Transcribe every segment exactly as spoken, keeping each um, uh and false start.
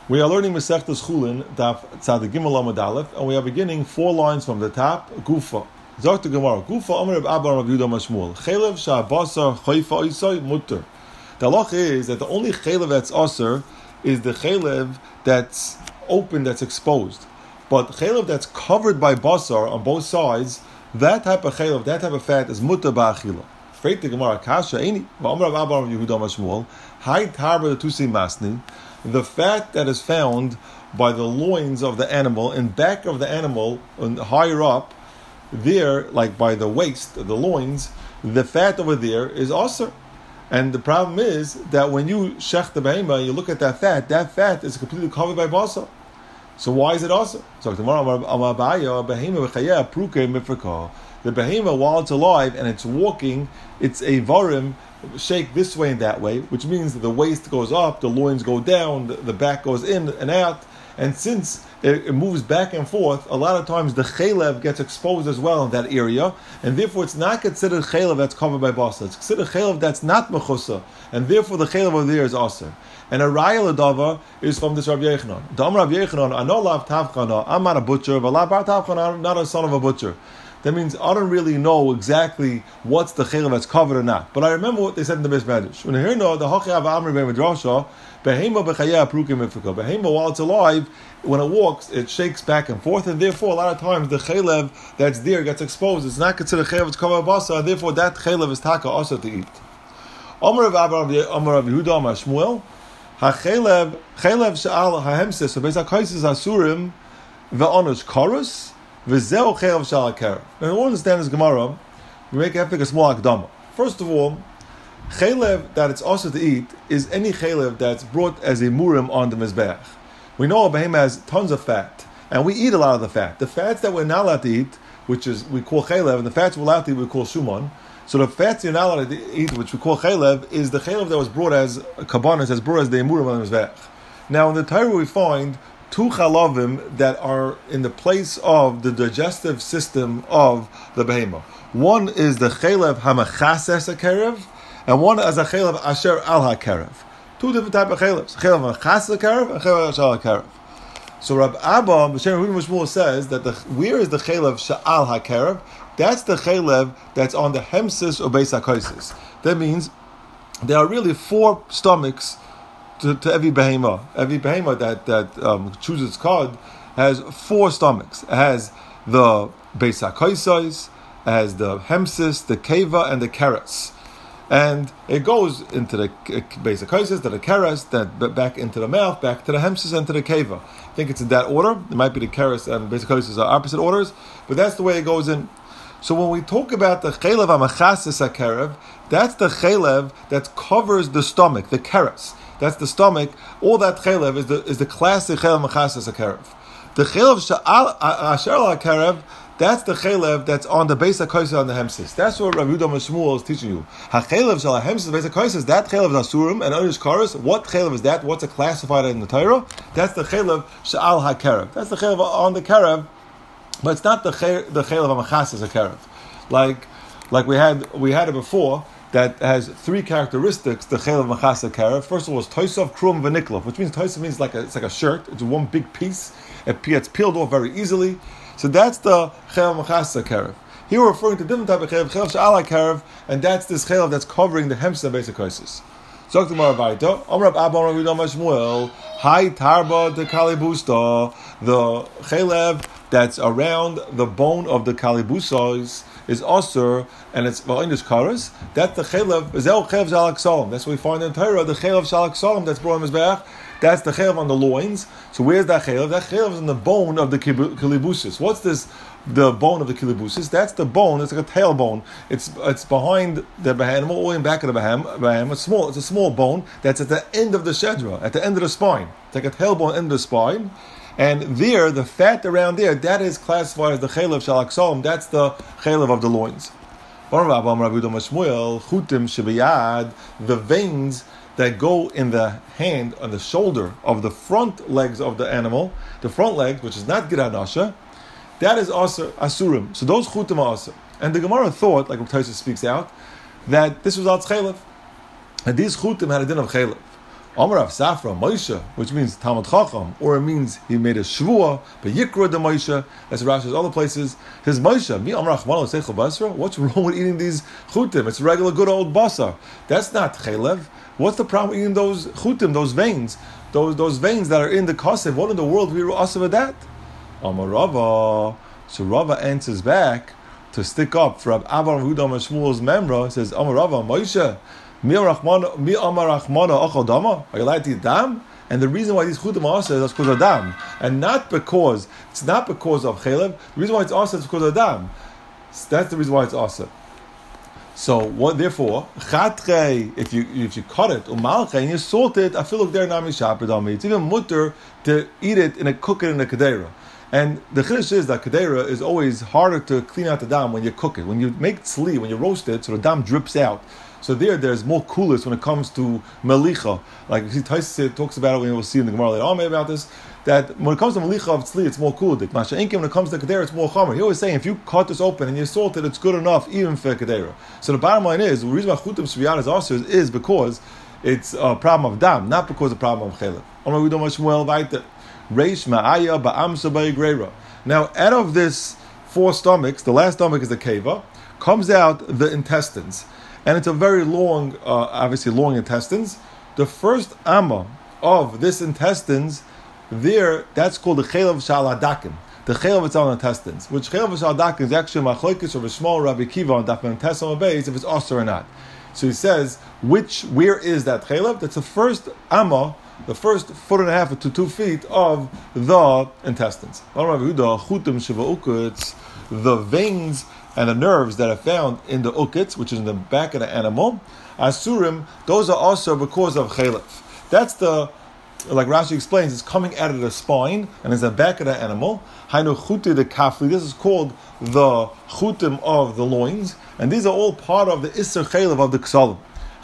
We are learning Masechtas Chulin, Daf Tzadik Gimel Amud Aleph, and we are beginning four lines from the top. Gufa. Zok to Gemara. Gufa Amar Reb Abba Rav Yehuda Mashmuel. Chelev Sha'abasar Chayfa Isai Mutter. The halach is that the only chelev that's aser is the chelev that's open, that's exposed. But chelev that's covered by basar on both sides, that type of chelev, that type of fat is mutter ba'achila. Freit the Gemara Kasha Eini. Va'amar Reb Abba Rav Yehuda Mashmuel. Hay tarba the tusi masni. The fat that is found by the loins of the animal, in back of the animal, and higher up, there, like by the waist, the loins, the fat over there is aser. And the problem is that when you shech the behema, you look at that fat, that fat is completely covered by basar. So why is it aser? So tomorrow, the behema, while it's alive and it's walking, it's a varim, shake this way and that way, which means that the waist goes up, the loins go down, the, the back goes in and out, and since it, it moves back and forth, a lot of times the chelev gets exposed as well in that area, and therefore it's not considered chelev that's covered by basa. It's considered chelev that's not mechusa, and therefore the chelev over there is aser. And a raya ledava is from this Rav Yechanan. Dam Rav Yechanan, anolav tavchana, I'm not a butcher, v'la bar tavchana, I'm not a son of a butcher. That means I don't really know exactly what's the chelev that's covered or not. But I remember what they said in the Beis Medrash. When I hear no, the hachayav amri ben midrasha, behema b'chayah prukim mifika. Behema, while it's alive, when it walks, it shakes back and forth, and therefore a lot of times the chelev that's there gets exposed. It's not considered chelev that's covered by basa, and therefore that chelev is taka also to eat. Amar Rav Abba, Amar Rav Yehuda, Amar Shmuel, hachelev chelev she'al hahemses, so basically asurim ve'onush karus. V'zeu chelev shal hakerev. Now, in order to understand this Gemara, we make have to take a small akdama. First of all, chelev that it's also to eat is any chelev that's brought as a murim on the mizbeach. We know a behema has tons of fat, and we eat a lot of the fat. The fats that we're not allowed to eat, which is we call chelev, and the fats we're allowed to eat, we call shuman. So the fats you're not allowed to eat, which we call chelev, is the chelev that was brought as kabbanis, as brought as the murim on the mizbeach. Now, in the Torah we find two chalavim that are in the place of the digestive system of the behema. One is the chelev hamachases hakerev, and one is a chelev asher al hakerev. Two different type of chelevs: chelev hamachases hakerev and chelev asher al hakerev. So Rab Abba B'Shem Yehuda Mashmuel says that the where is the chelev she'al hakerev? That's the chelev that's on the hemsis or beis hakosis. That means there are really four stomachs To, to every behema. Every behema that, that um, chooses its card has four stomachs. It has the beis hakosos, it has the hemsis, the keva, and the keres. And it goes into the beis hakosos, to the keres, then back into the mouth, back to the hemsis, and to the keva. I think it's in that order. It might be the keres and beis hakosos are opposite orders, but that's the way it goes in. So when we talk about the chelev hamachases hakerev, that's the chelev that covers the stomach, the keres. That's the stomach. All that chelev is the is the classic chelev machases hakerev. The chelev asher hakerev, that's the chelev that's on the beis hakosos on the hemsis. That's what Rav Yehuda Mashmuel is teaching you. Hachelev shel hemsis beis hakosos, that chelev is asurim and others karas. What chelev is that? What's it classified in the Torah? That's the chelev she'al hakerev. That's the chelev on the kerev, but it's not the chelev the chelev machases hakerev. Like like we had we had it before. That has three characteristics. The chelev machasa karev. First of all, is toisov krum v'niklov, which means toisov means like a, it's like a shirt. It's one big piece. It gets peeled off very easily. So that's the chelev machasa karev. Here we're referring to different type of chelev, chelev she'ala karev, and that's this chelev that's covering the hemsa basic crisis. Zok the Maravaita. Amrav Abba Rav Yehuda Mashmuel. Hai tarba de kalibusta. The chelev that's around the bone of the kalibusas is aser, and it's va'inus karas. That's the chelev. Zel chelev shalak salam. That's what we find in Torah. The chelev shalak salam that's brought in mizbeach. That's the chelev on the loins. So where's that chelev? That chelev is in the bone of the kilibusis. What's this? The bone of the kilibusis. That's the bone. It's like a tailbone. It's it's behind the behem, all the way in back of the behem. Behem. It's small. It's a small bone that's at the end of the shedra, at the end of the spine. It's like a tailbone end of the spine. And there, the fat around there, that is classified as the chelev shalak salam. That's the chelev of the loins. The veins that go in the hand, on the shoulder of the front legs of the animal, the front legs, which is not giranasha, that is also asurim. So those chutim are asur. And the Gemara thought, like Tosfos speaks out, that this was al chelev, and these chutim had a din of chelev. Amar Rav Safra Moshe, which means Talmud Chacham, or it means he made a shvua, but Yikra de Moshe. That's Rashi says other places. His Moshe, mi Amar Achmano Seichel Basra. What's wrong with eating these chutim? It's regular good old basar. That's not chelev. What's the problem with eating those chutim, those veins, those those veins that are in the kasev? What in the world we ask of that? Amar Rava. So Rava answers back to stick up for Rav Abba Hudam and Shmuel's memra. Says Amar Rava Moshe. Mi Amar Achmana Achal Dama. Are you allowed to eat dam? And the reason why these chutim are also is because of dam, and not because it's not because of chelev. The reason why it's also is because of dam. That's the reason why it's also. So what? Therefore, chatre, if you if you cut it umalche and you salt it, I feel like they're nami shapadami. It's even mutter to eat it and cook it in a kedera. And the chiddush is that kedera is always harder to clean out the dam when you cook it. When you make tzli, when you roast it, so the dam drips out. So there, there's more coolness when it comes to melicha. Like you see, Taisa talks about it. We will see in the Gemara later on maybe about this. That when it comes to melicha of tzli, it's more kulik. Masha inkim, when it comes to kedera, it's more chamer. He always saying if you cut this open and you salt it, it's good enough even for kedera. So the bottom line is the reason why chutim shviyat is also is because it's a problem of dam, not because of a problem of chelev. Omar we don't much well weiter. Reish ma'aya ba'amsa ba'igreira. Now, out of this four stomachs, the last stomach is the keva, comes out the intestines. And it's a very long, uh, obviously long intestines. The first amma of this intestines, there, that's called the chelav shaladakim. The chelav it's on intestines. Which chelav shaladakim is actually machlokes of a small Rabbi Kiva on Daf Memtes base if it's osir or not. So he says, which, where is that chelav? That's the first amma, the first foot and a half to two feet of the intestines. The veins and the nerves that are found in the ukitz, which is in the back of the animal, asurim, those are also because of chelev. That's the, like Rashi explains, it's coming out of the spine and it's the back of the animal. Hainu chuti the kafli. This is called the chutim of the loins, and these are all part of the iser chelev of the ksalim.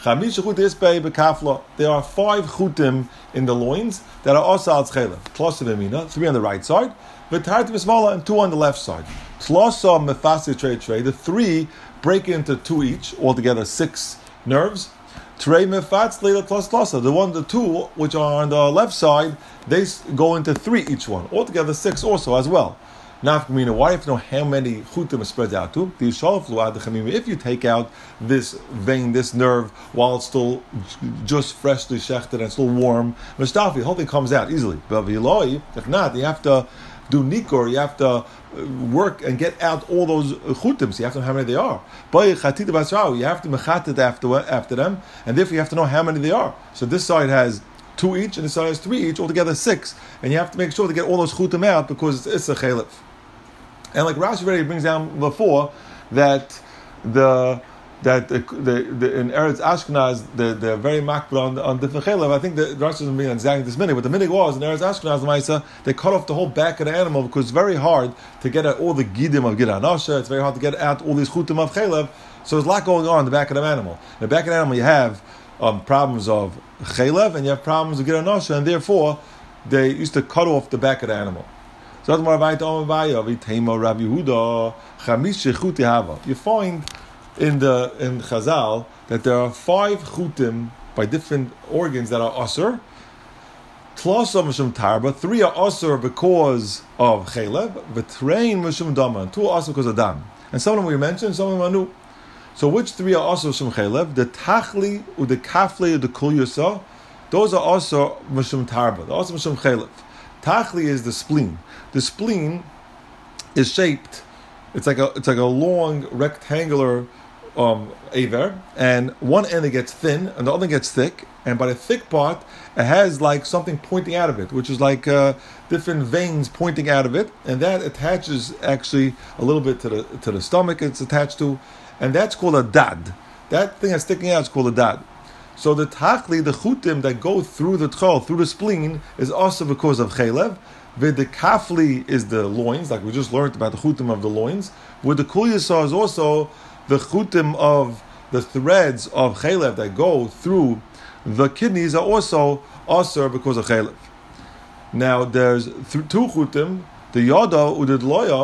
There are five chutim in the loins that are also al chelev. Tlosa v'mina, three on the right side, v'tarti v'smala, and two on the left side. Tlosa mefasi trei trei, the three break into two each, altogether six nerves. Trei mefats leila tlos tlosa, the one, the two which are on the left side, they go into three each one, altogether six also as well. Now, why do you have to know how many chutim it spreads out to? If you take out this vein, this nerve, while it's still just freshly shechted and still warm, the whole thing comes out easily. But if not, you have to do nikor, you have to work and get out all those chutim. You have to know how many they are. You have to mechat after after them, and therefore you have to know how many they are. So this side has two each, and this side has three each, altogether six. And you have to make sure to get all those chutim out because it's a chelev. And like Rashi already brings down before that the that the, the, the in Eretz Ashkenaz the they're very makbid on, on different chelev. I think the Rashi doesn't mean exactly this minute, but the minute was in Eretz Ashkenaz the Maisa they cut off the whole back of the animal because it's very hard to get at all the gidim of Gid Anasha. It's very hard to get out all these chutim of chelev. So there's a lot going on in the back of the animal. In the back of the animal you have um, problems of chelev and you have problems of Gid Anasha, and therefore they used to cut off the back of the animal. So you find in the in Chazal that there are five chutim by different organs that are asur. Tlosa mishum tarba, three are asur because of chelev, v'trein mishum dama, two are asur because of dam. And some of them we mentioned, some of them are new. So which three are asur mishum chelev? The tachli, or the kafli, or the kul yasa, those are asur mishum tarba, the asur mishum chelev. Tachli is the spleen. The spleen is shaped. It's like a it's like a long rectangular um, aver, and one end it gets thin, and the other gets thick. And by the thick part, it has like something pointing out of it, which is like uh, different veins pointing out of it, and that attaches actually a little bit to the to the stomach. It's attached to, and that's called a dad. That thing that's sticking out is called a dad. So the tachli, the chutim that go through the tchol, through the spleen, is also because of chelev. With the kafli is the loins, like we just learned about the chutim of the loins. With the kul yasa is also the chutim of the threads of chelev that go through the kidneys are also asur because of chelev. Now there's th- two chutim, the yada udid loya,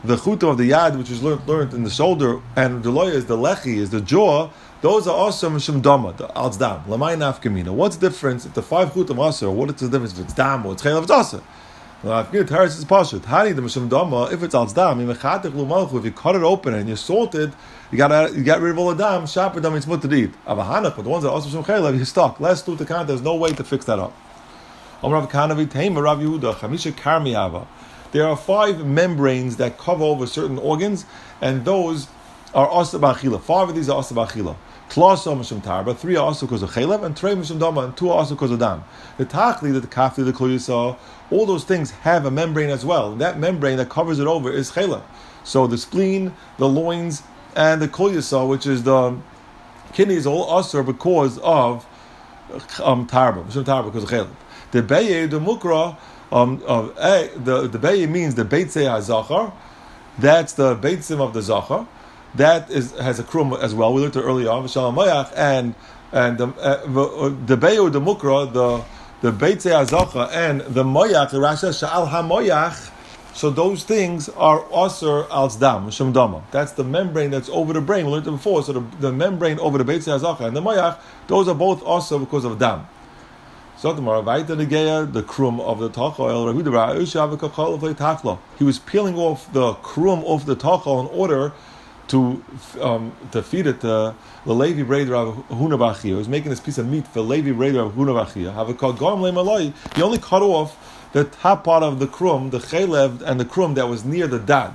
the chutim of the yad, which is learned, learned in the shoulder, and the loya is the lechi, is the jaw. Those are also mishum dama, the alzdam. Lamay nafkamina. What's the difference if the five chutim also? What is the difference if it's dam or it's chaylev? It's also. Nafkamina teres is pashut. Hani the mishum dama. If it's alzdam, if you cut it open and you salt it, you got you got rid of all the dam. Shaper dam is mutter to eat. Avahanach, but the ones that are also mishum chaylev, you're stuck. Last two to count. There's no way to fix that up. Amrav Kanavi Taima Rav Yehuda Chamisha Karmiava. There are five membranes that cover over certain organs, and those are asa b'achila. Five of these are asa b'achila. Tlasa mishum tarba, three are asa because of chaylev, and trei mishum dama, and two are asa because of dam. The tachli, the kafli, the kluyisa, all those things have a membrane as well. That membrane that covers it over is chaylev. So the spleen, the loins, and the kluyisa, which is the kidneys, all asa because of um, tarba, mishum tarba because of chaylev. The beye, the mukra. Um, uh, eh, the the beye means the beitzei hazachar. That's the beitzim of the zachar. That is has a krum as well. We looked at earlier on v'shalom mayach and and the uh, the beye the mukra the the beitzei hazachar and the mayach the rasha sha'al hamayach. So those things are aser al zdam shem dama. That's the membrane that's over the brain. We learned it before. So the, the membrane over the beitzei hazachar and the mayach, those are both aser because of dam. So the the krum of the tachal. He was peeling off the krum off the tachal in order to um, to feed it to the Levi Breder of Huna Bachia. He was making this piece of meat for Levi Breder of Huna Bachia. He only cut off the top part of the krum, the chaylev, and the krum that was near the dad.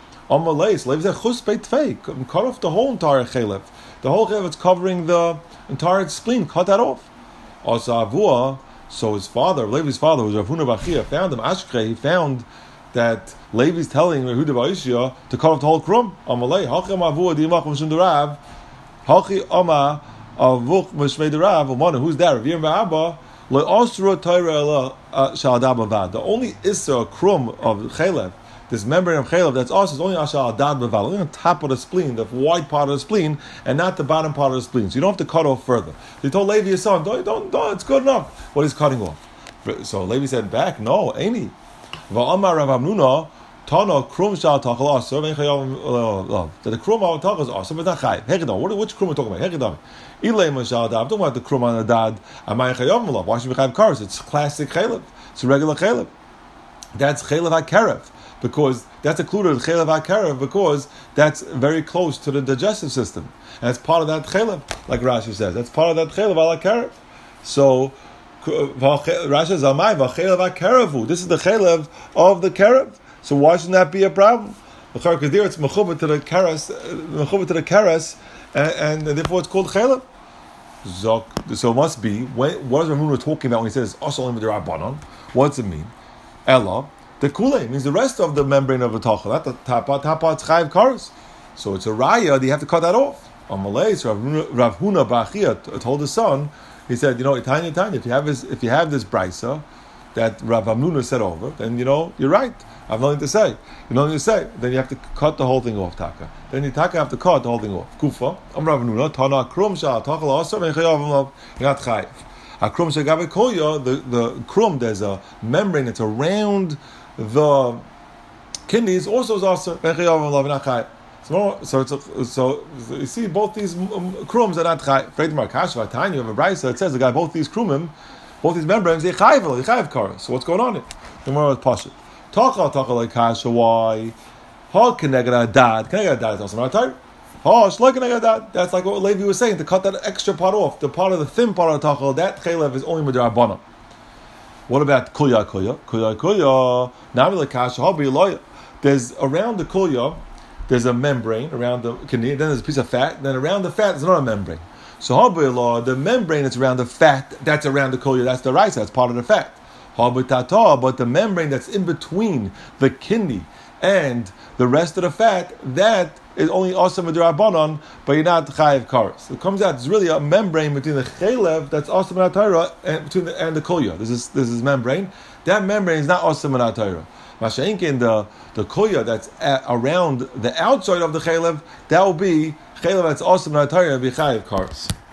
Cut off the whole entire chaylev. The whole chaylev is covering the entire spleen. Cut that off. Also Avua, so his father, Levi's father, was Rav Huna Bachia, found him, Ashkre, he found that Levi's telling Rehuda Ba'ishia to cut off the whole krum. Amalei, Hachem Avua, Dimach Mishum Derav, Hachi Ama, Avuch Mishmei Derav, Umana, who's there? Ravir Ma'aba, Le Osra Torah Ela Sha'adab Avad. The only Issa krum of Chaylev, this membrane of Chaylev, that's us, is only Ashal Adad Bavad, only on top of the spleen, the wide part of the spleen, and not the bottom part of the spleen. So you don't have to cut off further. They told Levi his son, don't, don't, don't, it's good enough. What is cutting off? So Levi said back, no, ain't he? Va'amar Rav Hamnuna, Tana Krum Shal Tachal Asr, that the Krum of Tachal is Asr, but not Chayiv. Hechidam, which Krum are we talking about? Hechidam. Ilay Mashal Adad, I'm talking about the Krum on the Dad, Amay Chayav Malav. Why should we have cars? It's classic Chaylev. It's a regular Chaylev. That's Chaylev HaKarev. Because that's included in chaylev ha'karev, because that's very close to the digestive system, and it's part of that chaylev, like Rashi says. That's part of that chaylev ha'karev. So Rashi says, "Amai v'chaylev ha'karevu." This is the chaylev of the karev. So why shouldn't that be a problem? Because there it's mechuba to the kares, mechuba to the kares, and, and therefore it's called chaylev. So, so it must be. When, what is Ramuna talking about when he says "Asal Imidirabanon"? What does it mean? Ella. The kule means the rest of the membrane of the tachal, not the top part. Top part's chayiv kares. So it's a raya. You have to cut that off. On Malay, so Rav Huna Bachia told his son. He said, you know, Itanya, Itanya, if you have this, if you have this brisa that Rav Hamnuna said over, then you know you're right. I have nothing to say. You know nothing to say. Then you have to cut the whole thing off, taka. Then you taka have to cut the whole thing off. Kufa. Am Rav Hamnuna Tana Krum Shal Tachal Asar and Chayav not chayiv. A krum shagabe kolya, the the krum, there's a membrane that's around the kidneys, also is also so so it's a, so you see both these um, krums are not chay. Fred Markash Vatanya, you have a brisa that says the guy both these krumim, both these membranes they chayv they chayv kar. So what's going on here? The more with pasha taka taka like kasha why ha keneged dad keneged dad is also not tight. Ha shloik keneged dad. That's like what Levi was saying, to cut that extra part off, the part of the thin part of the taka, that chaylev is only midrabana. What about kulya kulya? Kulya kulya. There's around the kulya, there's a membrane around the kidney, then there's a piece of fat, then around the fat there's another membrane. So habayla, the membrane that's around the fat, that's around the kulya, that's the rice, that's part of the fat. Habaytata, but the membrane that's in between the kidney and the rest of the fat, that is only awesome with the rabbanon, but you're not chayiv kares. It comes out, it's really a membrane between the chaylev, that's awesome in Torah, and between the, and the kulya. This is this is membrane. That membrane is not awesome in Torah. Masha'inkin, the the kulya that's at, around the outside of the chaylev, that will be chaylev that's awesome in Torah, be chayiv kares.